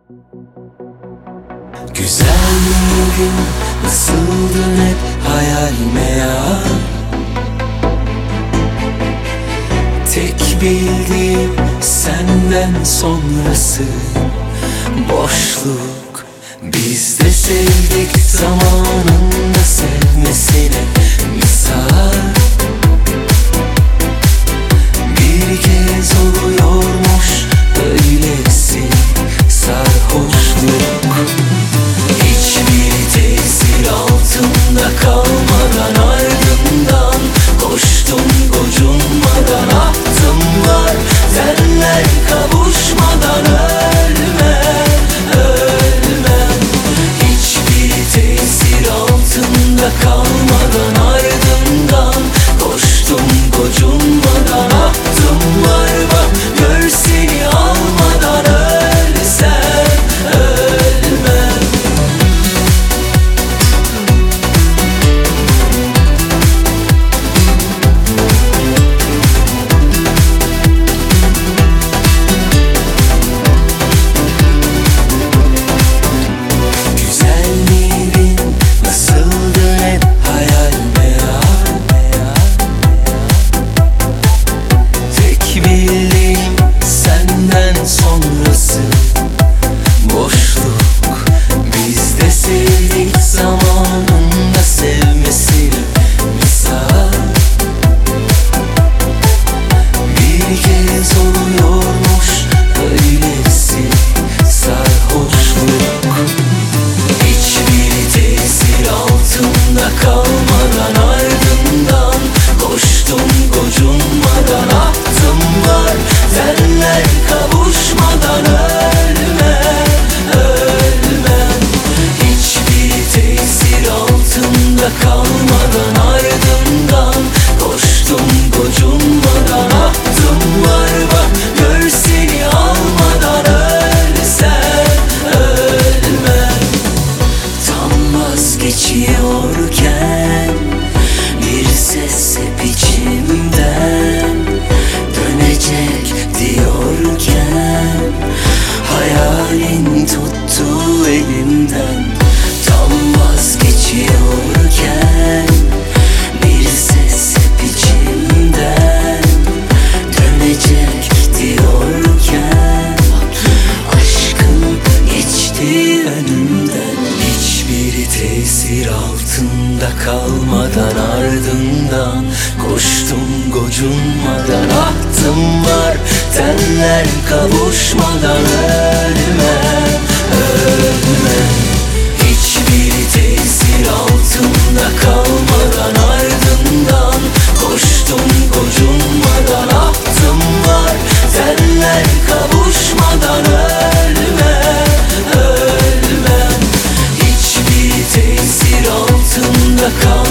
Güzelliğin nasıldın hep hayal meyal. Tek bildiğim senden sonrası boşluk. Biz de sevdik zamanında sevmesine misal. Bir kez oluyormuş öylesi sarhoşluk. Hiçbir tesir altında kalmadan ardından koştum gocunmadan, ahtım var tenler kavuşmadan ölmem, ölmem. Hiçbir tesir altında kalmadan ardından koştum gocunmadan, ahtım var bak gör seni almadan ölsem ölmem. Güzelliğin nasıldı hep hayal meyal. Tek bildiğim senden sonrası boşluk. Biz de sevdik zamanında sevmesine misal. Bir kez oluyormuş öylesi sarhoşluk. Hiçbir tesir altında kalmadan ardından koştum gocunmadan, ahtım var tenler kavuşmadan ölmem, ölmem. Hiçbir tesir altında kalmadan ardından koştum gocunmadan, ahtım var bak gör seni almadan ölsem ölmem. Tam vazgeçiyorken bir ses hep içimden dönecek diyorken hayalin tuttu elimden. Tam vazgeçiyorken bir ses hep içimden dönecek diyorken aşkım geçti önümden. Hiçbir tesir altında kalmadan ardından koştum gocunmadan, ahtım var tenler kavuşmadan ölmem, ölmem. Hiçbir tesir altında kalmadan ardından koştum gocunmadan, ahtım var tenler kavuşmadan ölmem, ölmem. Hiçbir tesir altında kalmadan